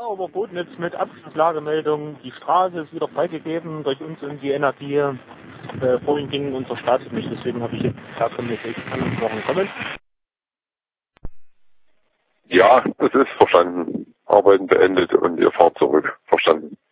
überboten jetzt mit Abschlusslagemeldung. Die Straße ist wieder freigegeben durch uns und die Energie. Vorhin ging unser Staat nicht, deswegen habe ich jetzt herkömmlich angesprochen. Kommen. Ja, es ist verstanden. Arbeiten beendet und ihr fahrt zurück. Verstanden.